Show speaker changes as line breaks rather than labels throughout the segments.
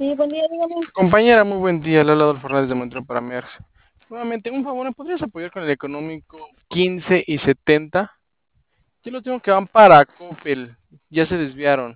Sí, buen día, dígame.
Compañera, muy buen día. Le ha hablado el Fernández de Montreal para MERS. Nuevamente, un favor, ¿me podrías apoyar con el económico 15 y 70? Yo lo tengo que van para Coppel. Ya se desviaron.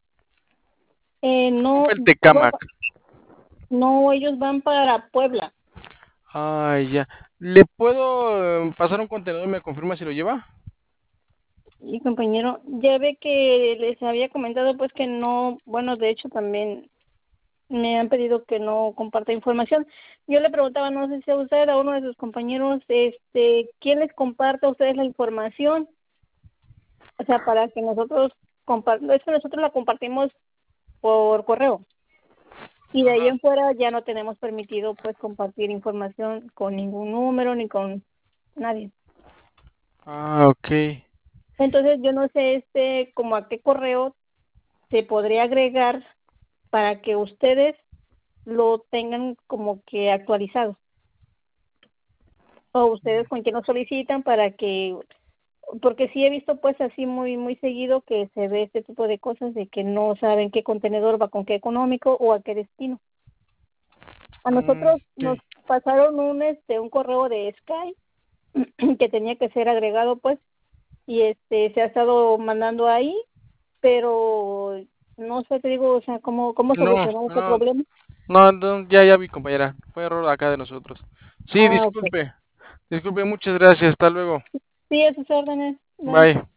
No,
Coppel Tecamac.
no, ellos van para Puebla.
Ay, ya. ¿Le puedo pasar un contenedor y me confirma si lo lleva?
Y compañero, ya ve que les había comentado pues que no, bueno, de hecho también me han pedido que no comparta información. Yo le preguntaba, no sé si a usted, a uno de sus compañeros, ¿quién les comparte a ustedes la información? O sea, para que nosotros es que nosotros la compartimos por correo. Y de ahí en fuera ya no tenemos permitido pues compartir información con ningún número ni con nadie.
Ah, ok.
Entonces yo no sé como a qué correo se podría agregar para que ustedes lo tengan como que actualizado. O ustedes con quién lo solicitan para que, porque sí he visto pues así muy seguido que se ve este tipo de cosas de que no saben qué contenedor va con qué económico o a qué destino. A nosotros
Ok.
nos pasaron un correo de Sky que tenía que ser agregado pues y se ha estado mandando ahí, pero no sé, te digo, o sea, cómo
No,
solucionar ese
no,
problema.
no, no, ya vi, compañera. Fue error acá de nosotros. Sí,
Ah, ok.
disculpe. Disculpe, muchas gracias. Hasta luego.
Sí, a sus órdenes. Bye.
Bye.